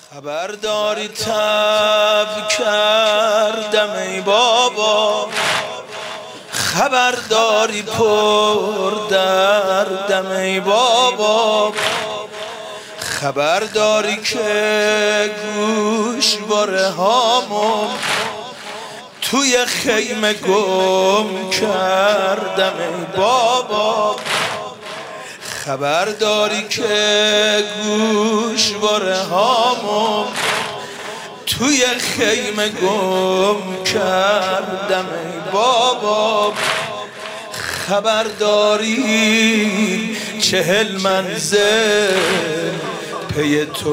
خبرداری تب کردم ای بابا، خبرداری پر دردم ای بابا، خبرداری که گوشواره هامو توی خیمه گم کردم ای بابا، خبرداری که گوشواره هامو توی خیمه گم کردم ای بابا، خبرداری 40 منزل پی تو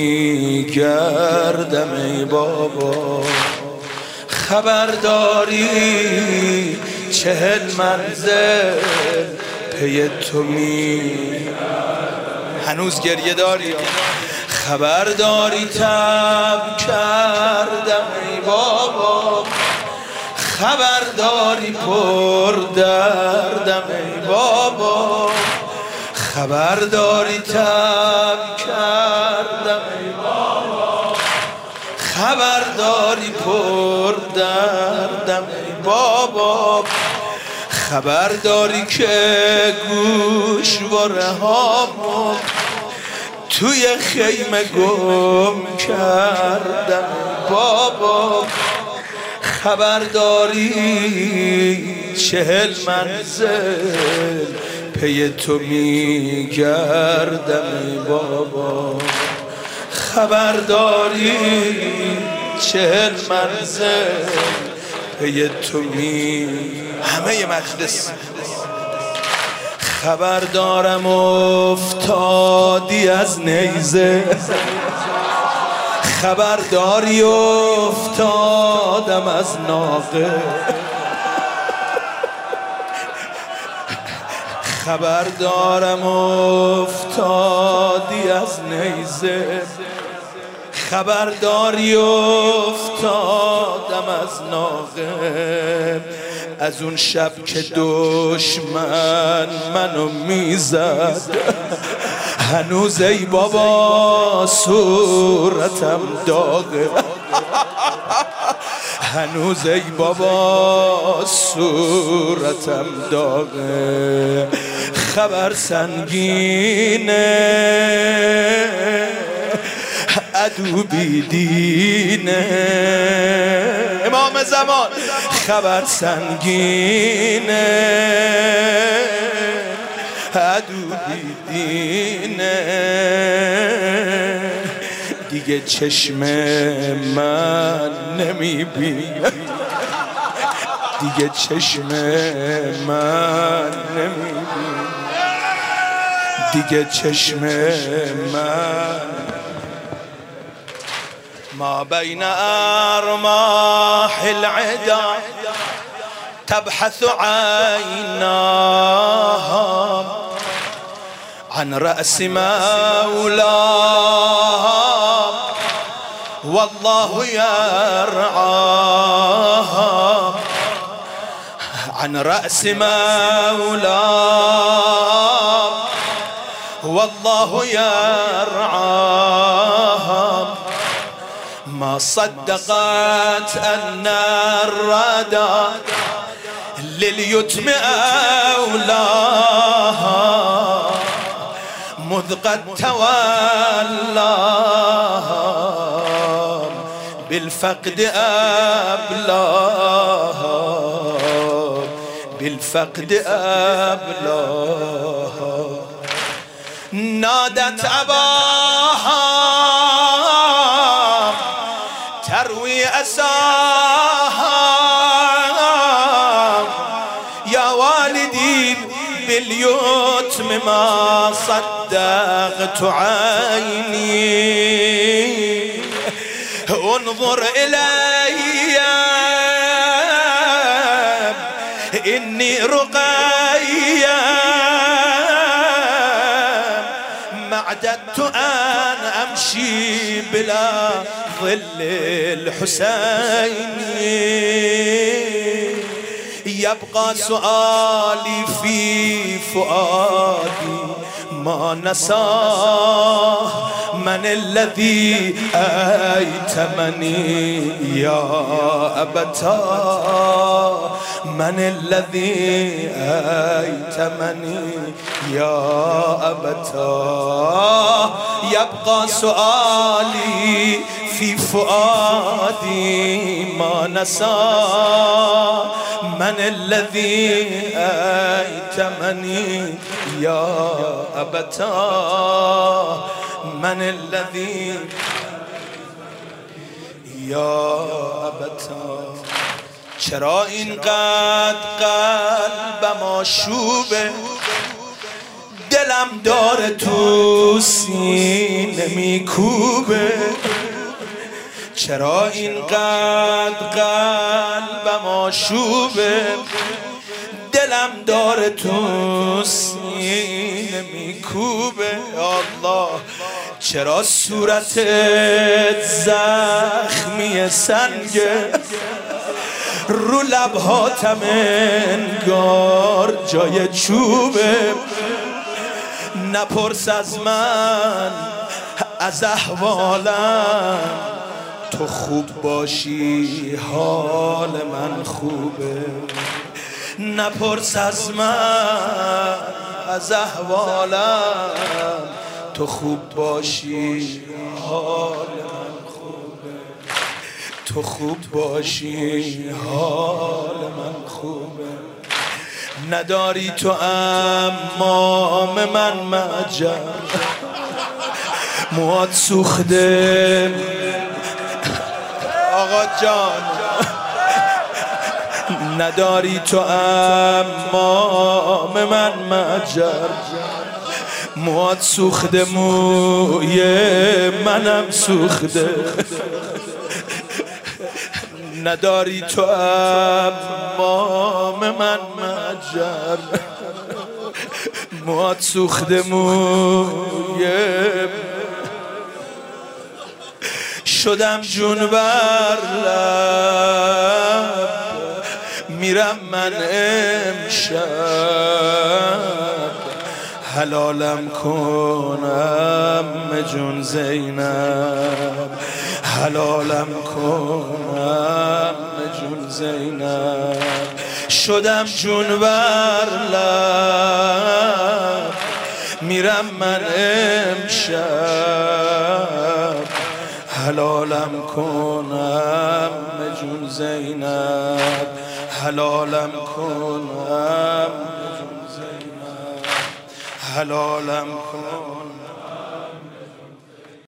میگردم ای بابا، خبرداری 40 منزل پی تو هنوز گریه داری؟ خبرداری تب کردم ای بابا، خبرداری پر دردم ای بابا، خبرداری تب کردم ای بابا، خبرداری پر دردم ای بابا، خبرداری که گوشواره هامو توی خیمه گم کردم بابا، خبرداری 40 منزل پی تو میگردم ای بابا، خبرداری 40 منزل پی تو همه مجلس خبردارم افتادی از نیزه، خبرداری افتادم از ناقه، خبردارم افتادی از نیزه، خبرداری افتادم از ناقه، از اون شب که دشمن منو میزد، هنوز ای بابا صورتم داغه، هنوز ای بابا صورتم داغه، خبر سنگینه عدو بیدینه، امام زمان خبر سنگینه عدو بیدینه، دیگه چشم من نمیبینه، دیگه چشم من نمیبینه، دیگه چشم من ما بين أرماح العدا تبحث عيناها عن رأس مولاها والله يرعاها، عن رأس مولاها والله يرعاها، ما صدقت أن الردى لليتم أولاها، مذ قد تولاها بالفقد أبلاها، بالفقد أبلاها، نادت أباها تروي أساها، يا والدي باليتم ما صدقت عيني، انظر إلي إني رقيا ما اعتدت أن أمشي بلا ظل الحسين، يبقى سؤالي في فؤادي ما نساه من الذي أيتمني يا أبتا من الذي أيتمني يا أبتا يبقى سؤالي في فؤادي ما نسى من الذي أيتمني يا أبتا من الذي يا أبتا چرا اینقدر قلبم آشوبه دلم داره تو سینه میکوبه چرا اینقدر قلبم آشوبه دلم داره تو سینه میکوبه الله چرا صورتت زخمی سنگه رو لبهاتم انگار جای چوبه نپرس از من از احوالم تو خوب باشی حال من خوبه نپرس از من از احوالم تو خوب باشی حال من خوبه تو خوب باشی حال من خوبه نداری تو امام من مجر موات سوخته آقا جان نداری تو امام من مجر موات سوخته موی منم سوخته نداری تو امام من مجر موات سوخته موی شدم جون بر لب میرم من امشب حلالم کنم جون زینب حلالم کنم جون زینب شدم جون بر لب میرم من امشب حلالم کنم جون زینب حلالم کنم جون زینب حلالم کنم